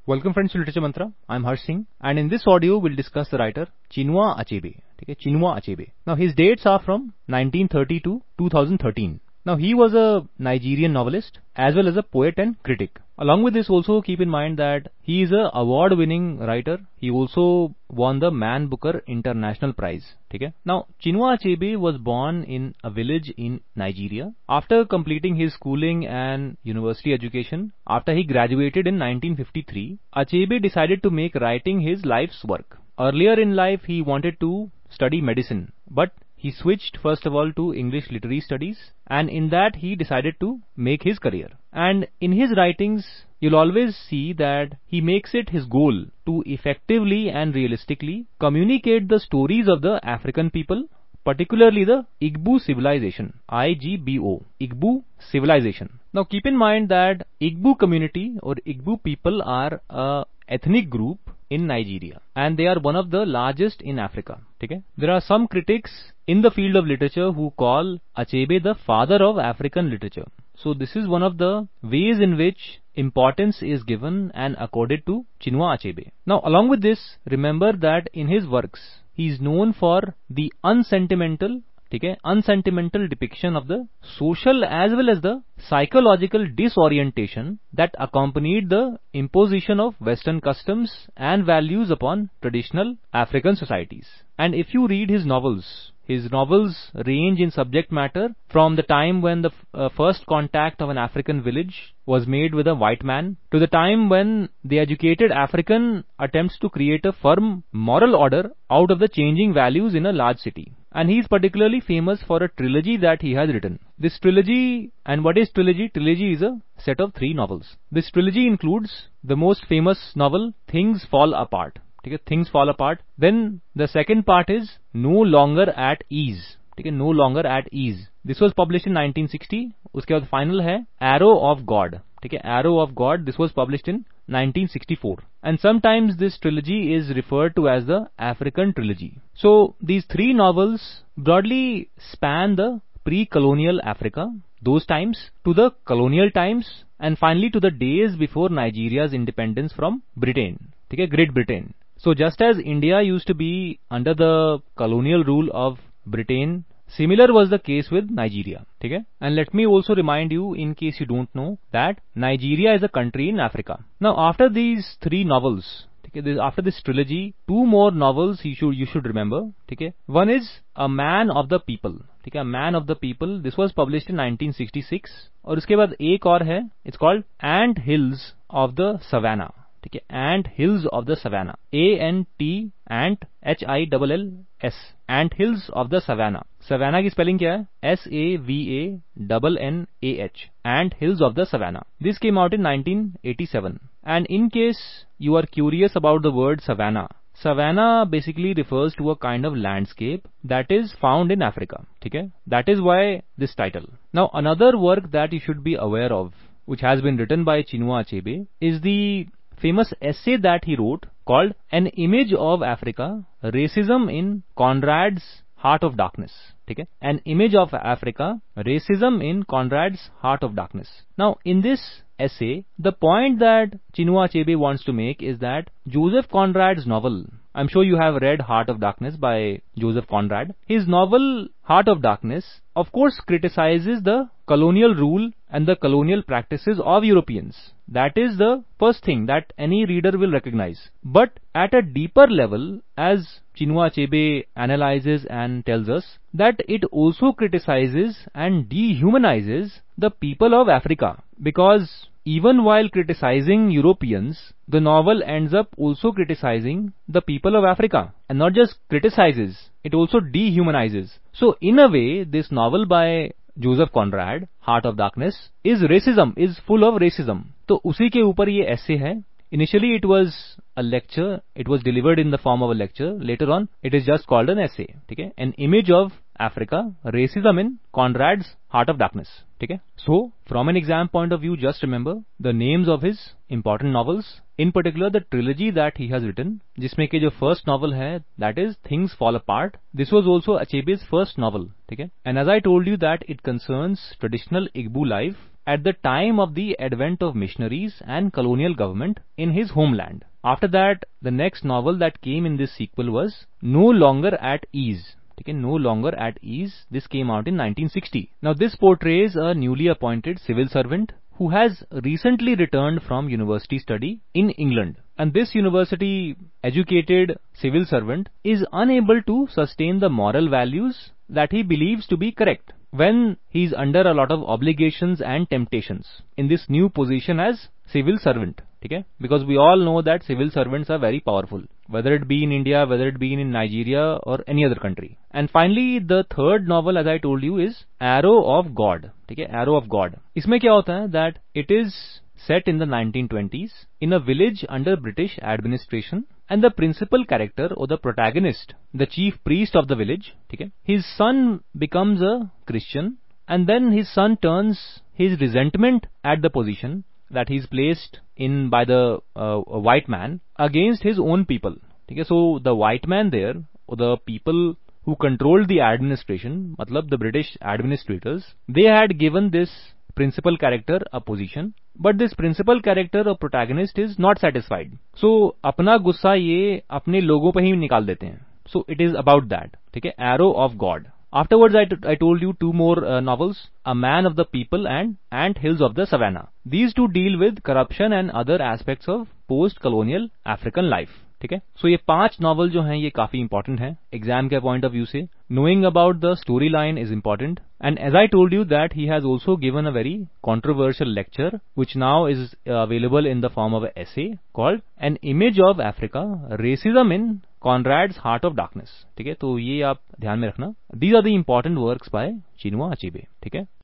Welcome friends to Literature Mantra. I'm Harsh Singh, and in this audio we'll discuss the writer Chinua Achebe. ठीक है, Chinua Achebe. Now his dates are from 1930 to 2013. Now he was a Nigerian novelist as well as a poet and critic. Along with this, also keep in mind that he is a award-winning writer. He also won the Man Booker International Prize. ठीक है? Now Chinua Achebe was born in a village in Nigeria. After completing his schooling and university education, after he graduated in 1953, Achebe decided to make writing his life's work. Earlier in life, he wanted to study medicine, but he switched first of all to English literary studies, and in that he decided to make his career. And in his writings, you'll always see that he makes it his goal to effectively and realistically communicate the stories of the African people, particularly the Igbo civilization, IGBO, Igbo civilization. Now keep in mind that Igbo community or Igbo people are a ethnic group in Nigeria, and they are one of the largest in Africa. Okay? There are some critics in the field of literature who call Achebe the father of African literature. So this is one of the ways in which importance is given and accorded to Chinua Achebe. Now along with this, remember that in his works, he is known for the unsentimental depiction of the social as well as the psychological disorientation that accompanied the imposition of Western customs and values upon traditional African societies. And if you read his novels range in subject matter from the time when the first contact of an African village was made with a white man to the time when the educated African attempts to create a firm moral order out of the changing values in a large city. And he is particularly famous for a trilogy that he has written. This trilogy, and what is trilogy? Trilogy is a set of 3 novels. This trilogy includes the most famous novel, Things Fall Apart. Okay, Things Fall Apart. Then the second part is No Longer at Ease. Okay, No Longer at Ease. This was published in 1960. उसके बाद final है Arrow of God. Okay, Arrow of God. This was published in 1964. And sometimes this trilogy is referred to as the African trilogy. So these 3 novels broadly span the pre-colonial Africa, those times, to the colonial times, and finally to the days before Nigeria's independence from Britain. Okay, Great Britain. So just as India used to be under the colonial rule of Britain, similar was the case with Nigeria. Okay? And let me also remind you, in case you don't know, that Nigeria is a country in Africa. Now after these 3 novels, okay, after this trilogy, 2 more novels you should remember. Okay? One is A Man of the People. Okay? A Man of the People. This was published in 1966. और उसके बाद एक और है, it's called Ant Hills of the Savannah. ठीक है, Ant Hills of the Savannah. A-N-T Ant H-I-L-L-S. Ant Hills of the Savannah. Savannah की spelling क्या है? S-A-V-A-N-N-A-H. Ant Hills of the Savannah. This came out in 1987. And in case you are curious about the word Savannah, Savannah basically refers to a kind of landscape that is found in Africa. Okay? That is why this title. Now another work that you should be aware of, which has been written by Chinua Achebe, is the famous essay that he wrote called An Image of Africa, Racism in Conrad's Heart of Darkness. Okay? An Image of Africa, Racism in Conrad's Heart of Darkness. Now in this essay, the point that Chinua Achebe wants to make is that Joseph Conrad's novel, I'm sure you have read Heart of Darkness by Joseph Conrad. His novel Heart of Darkness, of course, criticizes the colonial rule and the colonial practices of Europeans. That is the first thing that any reader will recognize. But at a deeper level, as Chinua Achebe analyzes and tells us, that it also criticizes and dehumanizes the people of Africa. Because even while criticizing Europeans, the novel ends up also criticizing the people of Africa. And not just criticizes, it also dehumanizes. So in a way, this novel by Joseph Conrad, Heart of Darkness, is full of racism. तो उसी के ऊपर ये essay है. Initially it was a lecture, it was delivered in the form of a lecture. Later on, it is just called an essay. Okay? An Image of Africa, Racism in Conrad's Heart of Darkness. Okay? So, from an exam point of view, just remember the names of his important novels. In particular, the trilogy that he has written, जिसमें के जो first novel है, that is Things Fall Apart. This was also Achebe's first novel. Okay? And as I told you that it concerns traditional Igbo life at the time of the advent of missionaries and colonial government in his homeland. After that, the next novel that came in this sequel was No Longer at Ease. Okay, No Longer at Ease. This came out in 1960. Now this portrays a newly appointed civil servant who has recently returned from university study in England. And this university educated civil servant is unable to sustain the moral values that he believes to be correct when he's under a lot of obligations and temptations in this new position as civil servant. Okay? Because we all know that civil servants are very powerful, whether it be in India, whether it be in Nigeria or any other country. And finally, the third novel, as I told you, is Arrow of God. Okay? Arrow of God. इसमें क्या होता है that it is set in the 1920s in a village under British administration, and the principal character or the protagonist, the chief priest of the village, okay, his son becomes a Christian, and then his son turns his resentment at the position that he's placed in by the white man against his own people. Okay, so the white man there, or the people who controlled the administration, matlab the British administrators, they had given this principal character a position, but this principal character or protagonist is not satisfied. So अपना गुस्सा ये अपने लोगों पे ही निकाल देते हैं. So it is about that. ठीक है, Arrow of God. Afterwards, I told you two more novels, A Man of the People and Ant Hills of the Savannah. These two deal with corruption and other aspects of post-colonial African life. ठीक है, सो ये 5 novel जो हैं ये काफी important हैं exam के point of view से. Knowing about the story line is important, and as I told you that he has also given a very controversial lecture which now is available in the form of a essay called An Image of Africa, Racism in Conrad's Heart of Darkness. ठीक है, तो ये आप ध्यान में रखना. These are the important works by Chinua Achebe. ठीक है.